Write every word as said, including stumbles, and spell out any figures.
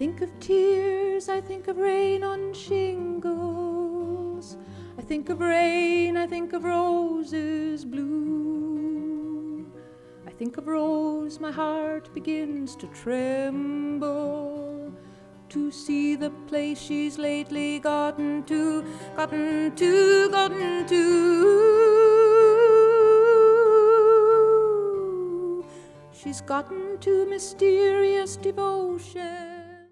think of tears, I think of rain on shingles. I think of rain, I think of roses blue. I think of Rose, my heart begins to tremble to see the place she's lately gotten to, gotten to, gotten to. She's gotten to mysterious devotion.